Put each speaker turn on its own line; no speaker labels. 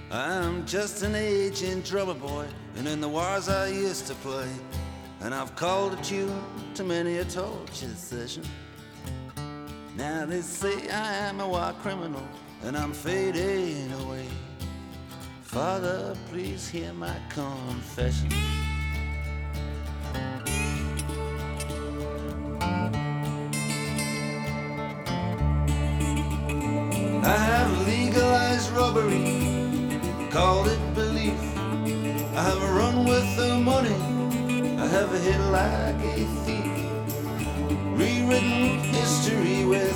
I'm just an aging drummer boy, and in the wars I used to play, and I've called a tune to many a torture session. Now they say I am a war criminal, and I'm fading away. Father, please hear my confession. I have legalized robbery, called it belief. I have run with the money, I have hit like a thief. Rewritten history with